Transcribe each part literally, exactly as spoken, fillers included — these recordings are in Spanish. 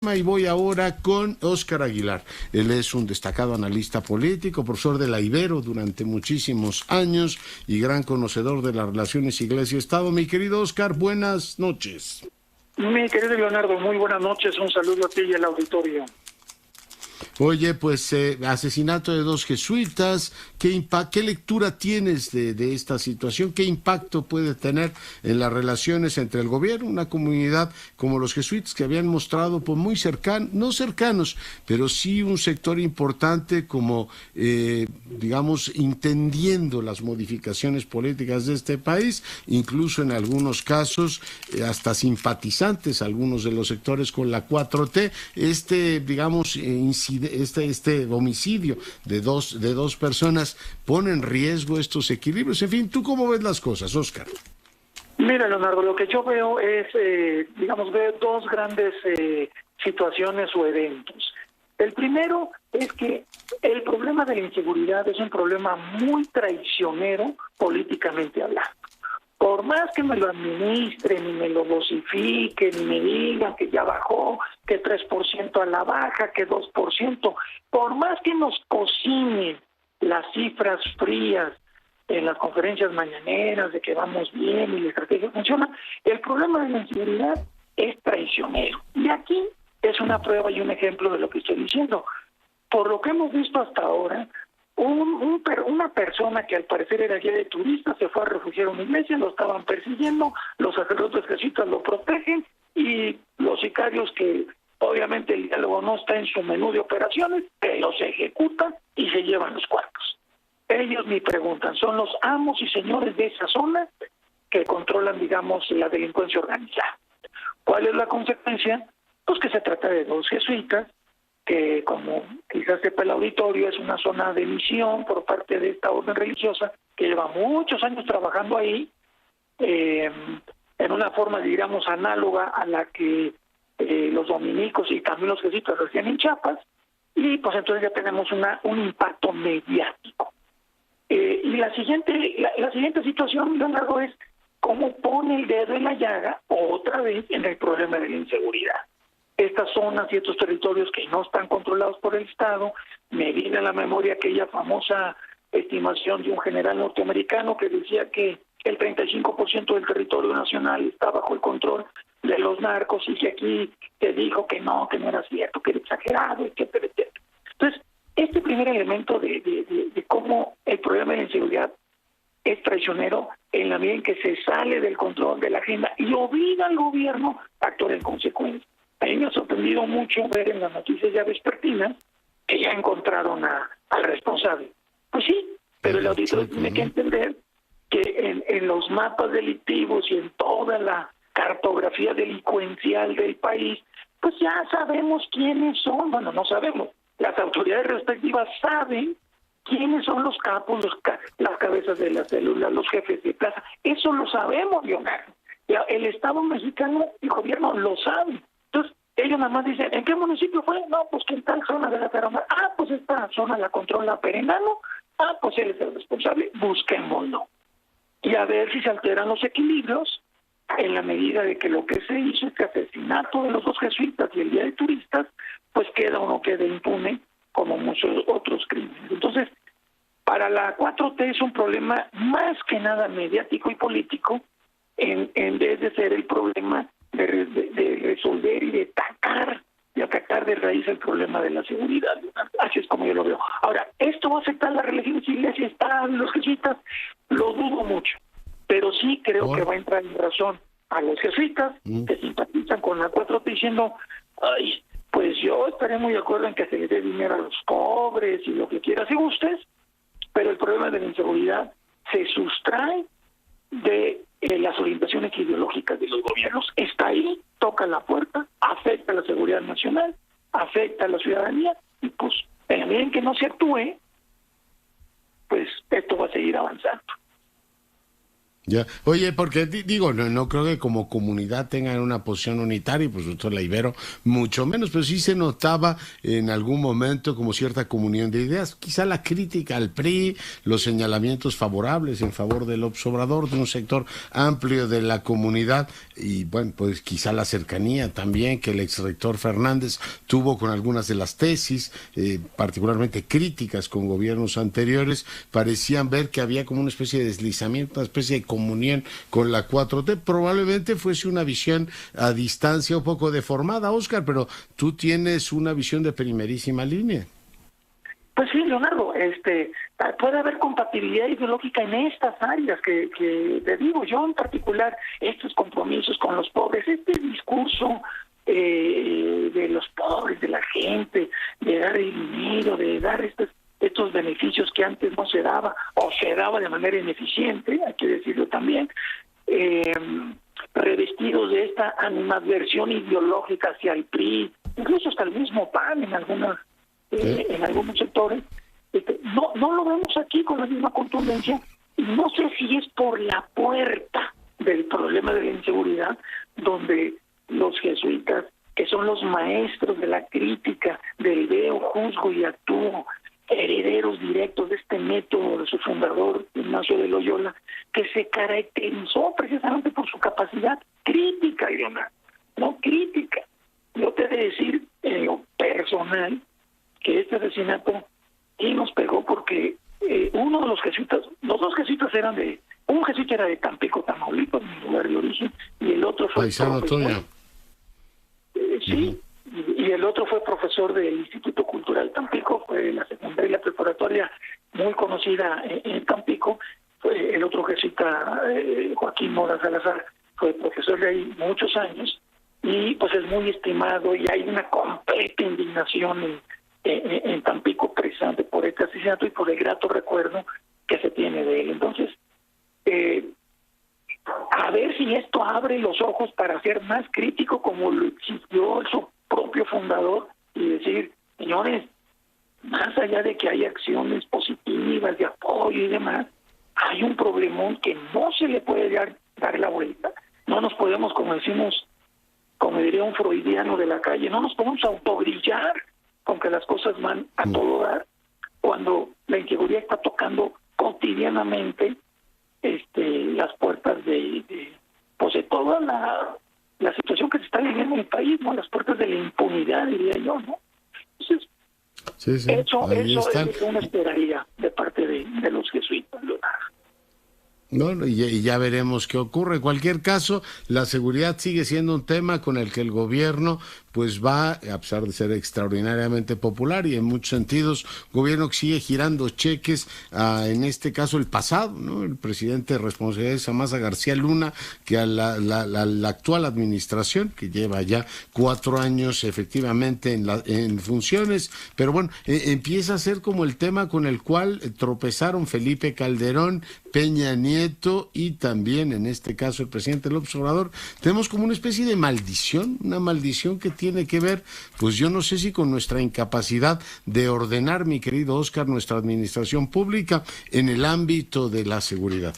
Y voy ahora con Óscar Aguilar. Él es un destacado analista político, profesor de la Ibero durante muchísimos años y gran conocedor de las relaciones Iglesia-Estado. Mi querido Óscar, buenas noches. Mi querido Leonardo, muy buenas noches. Un saludo a ti y al auditorio. Oye, pues eh, asesinato de dos jesuitas, ¿qué, impa ¿qué lectura tienes de, de esta situación? ¿Qué impacto puede tener en las relaciones entre el gobierno, una comunidad como los jesuitas que habían mostrado pues, muy cercanos, no cercanos, pero sí un sector importante como, eh, digamos, entendiendo las modificaciones políticas de este país, incluso en algunos casos eh, hasta simpatizantes, algunos de los sectores con la cuatro T, este, digamos, eh, incidente Este, este homicidio de dos, de dos personas pone en riesgo estos equilibrios. En fin, ¿tú cómo ves las cosas, Óscar? Mira, Leonardo, lo que yo veo es, eh, digamos, veo dos grandes eh, situaciones o eventos. El primero es que el problema de la inseguridad es un problema muy traicionero políticamente hablando. Por más que me lo administren, ni me lo dosifiquen, ni me digan que ya bajó, que tres por ciento a la baja, que dos por ciento, por más que nos cocinen las cifras frías en las conferencias mañaneras de que vamos bien y la estrategia funciona, el problema de la inseguridad es traicionero. Y aquí es una prueba y un ejemplo de lo que estoy diciendo. Por lo que hemos visto hasta ahora, Un, un, una persona que al parecer era guía de turistas se fue a refugiar a una iglesia, lo estaban persiguiendo, los sacerdotes jesuitas lo protegen y los sicarios, que obviamente el diálogo no está en su menú de operaciones, que los ejecutan y se llevan los cuartos. Ellos me preguntan, son los amos y señores de esa zona que controlan, digamos, la delincuencia organizada. ¿Cuál es la consecuencia? Pues que se trata de dos jesuitas, que como quizás sepa el auditorio, es una zona de misión por parte de esta orden religiosa que lleva muchos años trabajando ahí, eh, en una forma, digamos, análoga a la que eh, los dominicos y también los jesuitas hacían en Chiapas, y pues entonces ya tenemos una un impacto mediático. Eh, y la siguiente, la, la siguiente situación, Leonardo, es cómo pone el dedo en la llaga otra vez en el problema de la inseguridad. Estas zonas y estos territorios que no están controlados por el Estado, me viene a la memoria aquella famosa estimación de un general norteamericano que decía que el treinta y cinco por ciento del territorio nacional está bajo el control de los narcos, y que aquí se dijo que no, que no era cierto, que era exagerado, etcétera, etcétera. Entonces, este primer elemento de, de, de, de cómo el problema de la inseguridad es traicionero en la medida en que se sale del control de la agenda y obliga al gobierno a actuar en consecuencia. A mí me ha sorprendido mucho ver en las noticias ya vespertinas que ya encontraron a, al responsable. Pues sí, pero el auditor tiene que entender que en, en los mapas delictivos y en toda la cartografía delincuencial del país, pues ya sabemos quiénes son. Bueno, no sabemos. Las autoridades respectivas saben quiénes son los capos, los ca las cabezas de las células, los jefes de plaza. Eso lo sabemos, Leonardo. El Estado mexicano y el gobierno lo saben. Entonces, ellos nada más dicen, ¿en qué municipio fue? No, pues que en tal zona de la Tarahumara. Ah, pues esta zona la controla Perengano. Ah, pues él es el responsable. Busquémoslo. Y a ver si se alteran los equilibrios en la medida de que lo que se hizo, este asesinato de los dos jesuitas y el guía de turistas, pues queda o no queda impune como muchos otros crímenes. Entonces, para la cuatro T es un problema más que nada mediático y político, en, en vez de ser el problema De, de, de resolver y de atacar, de atacar de raíz el problema de la seguridad. Así es como yo lo veo. Ahora, ¿esto va a afectar las religiones iglesias, están los jesuitas? Lo dudo mucho, pero sí creo oh. que va a entrar en razón a los jesuitas mm. que simpatizan con la cuatro T diciendo, ay, pues yo estaré muy de acuerdo en que se les dé dinero a los pobres y lo que quieras y gustes, pero el problema de la inseguridad se sustrae de eh, las orientaciones ideológicas de los gobiernos. Está ahí, toca la puerta, afecta a la seguridad nacional, afecta a la ciudadanía, y pues en la medida en que no se actúe, pues esto va a seguir avanzando. Ya, oye, porque di- digo, no, no creo que como comunidad tengan una posición unitaria, y por supuesto la Ibero mucho menos, pero sí se notaba en algún momento como cierta comunión de ideas, quizá la crítica al P R I, los señalamientos favorables en favor del López Obrador, de un sector amplio de la comunidad, y bueno, pues quizá la cercanía también que el exrector Fernández tuvo con algunas de las tesis, eh, particularmente críticas con gobiernos anteriores, parecían ver que había como una especie de deslizamiento, una especie de comunión con la cuatro T. Probablemente fuese una visión a distancia un poco deformada, Oscar, pero tú tienes una visión de primerísima línea. Pues sí, Leonardo, este, puede haber compatibilidad ideológica en estas áreas que, que te digo, yo en particular, estos compromisos con los pobres, este discurso eh, de los pobres, de la gente, de dar el dinero, de dar estos estos beneficios que antes no se daba o se daba de manera ineficiente, hay que decirlo también, eh, revestidos de esta animadversión ideológica hacia el P R I, incluso hasta el mismo P A N en algunas eh, en algunos sectores, este, no no lo vemos aquí con la misma contundencia, y no sé si es por la puerta del problema de la inseguridad, donde los jesuitas, que son los maestros de la crítica, del veo, juzgo y actúo, herederos directos de este método de su fundador, Ignacio de Loyola, que se caracterizó precisamente por su capacidad crítica, Leonardo, no crítica. Yo te he de decir, en lo personal, que este asesinato sí nos pegó porque eh, uno de los jesuitas, los dos jesuitas eran de, un jesuita era de Tampico, Tamaulipas, mi lugar de origen, y el otro fue Paisano profesor, eh, sí, uh-huh. Y el otro fue profesor del Instituto Cultural Tampico, fue la secundaria y la preparatoria muy conocida en, en Tampico. Fue el otro jesuita, eh, Joaquín Mora Salazar, fue profesor de ahí muchos años, y pues es muy estimado, y hay una completa indignación en, en, en Tampico precisamente por este asesinato y por el grato recuerdo que se tiene de él. Entonces, eh, a ver si esto abre los ojos para ser más crítico, como lo exigió su propio fundador, y decir, señores, más allá de que hay acciones positivas de apoyo y demás, hay un problemón que no se le puede dar, dar la vuelta. No nos podemos, como decimos, como diría un freudiano de la calle, no nos podemos autobrillar con que las cosas van a todo dar, cuando la inseguridad está tocando cotidianamente este las puertas de, de pues de toda la la situación que se está viviendo en el país, ¿no? Las puertas de la impunidad, diría yo, ¿no? Entonces, sí, sí, eso, eso es lo que uno esperaría de parte de, de los jesuitas, Leonardo. Bueno, y, y ya veremos qué ocurre. En cualquier caso, la seguridad sigue siendo un tema con el que el gobierno pues va, a pesar de ser extraordinariamente popular y en muchos sentidos, gobierno que sigue girando cheques a, en este caso, el pasado, ¿no? El presidente de responsabilidad es Samasa García Luna, que a la, la, la, la actual administración, que lleva ya cuatro años efectivamente en, la, en funciones, pero bueno, eh, empieza a ser como el tema con el cual tropezaron Felipe Calderón, Peña Nieto y también, en este caso, el presidente López Obrador. Tenemos como una especie de maldición, una maldición que tiene que ver, pues yo no sé si con nuestra incapacidad de ordenar, mi querido Oscar, nuestra administración pública en el ámbito de la seguridad.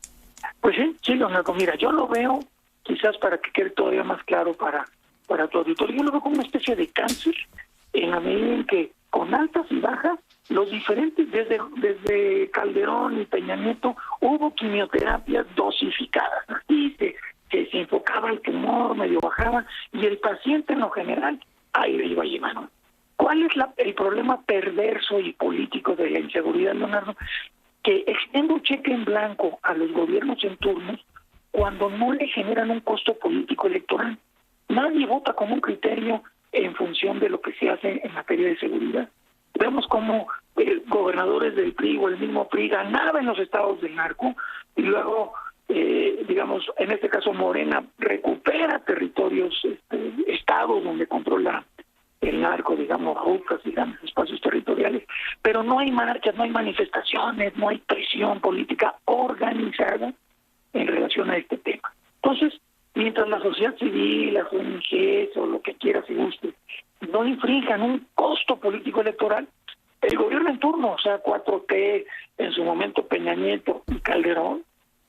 Pues sí, sí, Leonardo, mira, yo lo veo, quizás para que quede todavía más claro para, para tu auditorio, yo lo veo como una especie de cáncer, en la medida en que con altas y bajas, los diferentes, desde, desde Calderón y Peña Nieto, hubo quimioterapias dosificadas, ¿no? Y se, se, se enfocaba el tumor, medio bajaba, y el paciente en lo general, ahí lo iba llevando. ¿Cuál es la, el problema perverso y político de la inseguridad, Leonardo? Que extiende un cheque en blanco a los gobiernos en turnos cuando no le generan un costo político electoral. Nadie vota con un criterio en función de lo que se hace en materia de seguridad. Vemos cómo eh, gobernadores del P R I o el mismo P R I ganaban en los estados del narco y luego, eh, digamos, en este caso Morena recupera territorios, este, estados donde controla el narco, digamos, rutas y grandes espacios territoriales, pero no hay marchas, no hay manifestaciones, no hay presión política organizada en relación a este tema. Entonces, mientras la sociedad civil, las O N Ges o lo que quieras y guste, no infrinjan un costo político electoral, el gobierno en turno, o sea, cuatro T, en su momento Peña Nieto y Calderón,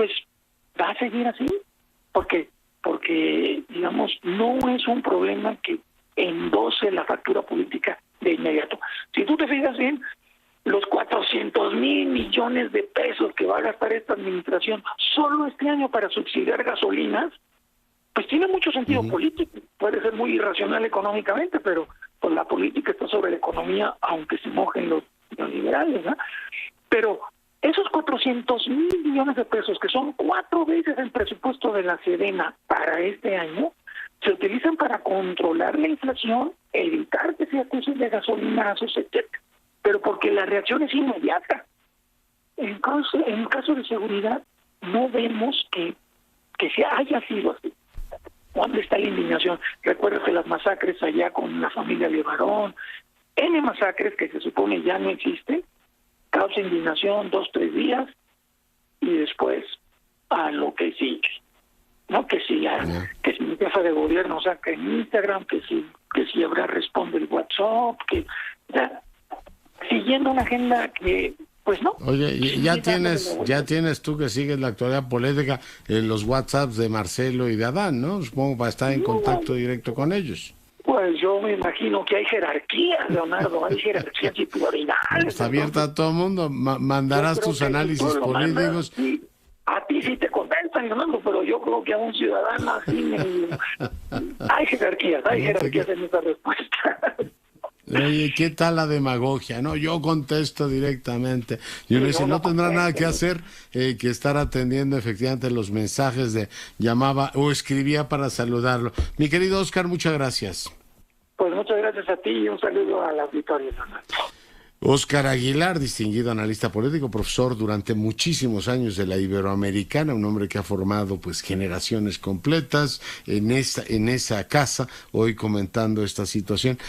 pues va a seguir así, porque, porque digamos, no es un problema que endose la factura política de inmediato. Si tú te fijas bien, los cuatrocientos mil millones de pesos que va a gastar esta administración solo este año para subsidiar gasolinas, pues tiene mucho sentido uh-huh. político. Puede ser muy irracional económicamente, pero pues la política está sobre la economía, aunque se mojen los, los liberales, ¿no? Pero esos cuatrocientos mil millones de pesos, que son cuatro veces el presupuesto de la Sedena para este año, se utilizan para controlar la inflación, evitar que se acusen de gasolinazos, etcétera. Pero porque la reacción es inmediata. En caso, en el caso de seguridad, no vemos que, que se haya sido así. ¿Dónde está la indignación? Recuerda que las masacres allá con la familia de Barón, N masacres que se supone ya no existen, causa indignación dos, tres días, y después a lo que sigue. ¿No? Que si, ya, yeah. que si mi jefa de gobierno saca en Instagram, que si, que si habrá responde el WhatsApp, que ya, siguiendo una agenda que pues no. Oye, ya tienes, ya tienes tú que sigues la actualidad política, en los WhatsApps de Marcelo y de Adán, ¿no? Supongo para estar en contacto directo con ellos. Pues yo me imagino que hay jerarquía, Leonardo, hay jerarquía titularidad. Está abierta a todo el mundo, Ma- mandarás tus análisis políticos. Sí. A ti sí te contestan, Leonardo, pero yo creo que a un ciudadano así me... hay jerarquías, hay jerarquías en esta respuesta. Oye, ¿qué tal la demagogia? No, yo contesto directamente. Y uno dice, no tendrá nada que hacer eh, que estar atendiendo efectivamente los mensajes de llamaba o escribía para saludarlo. Mi querido Oscar, muchas gracias. Pues muchas gracias a ti y un saludo a la auditoría. Oscar Aguilar, distinguido analista político, profesor durante muchísimos años de la Iberoamericana, un hombre que ha formado pues generaciones completas en esa, en esa casa, hoy comentando esta situación.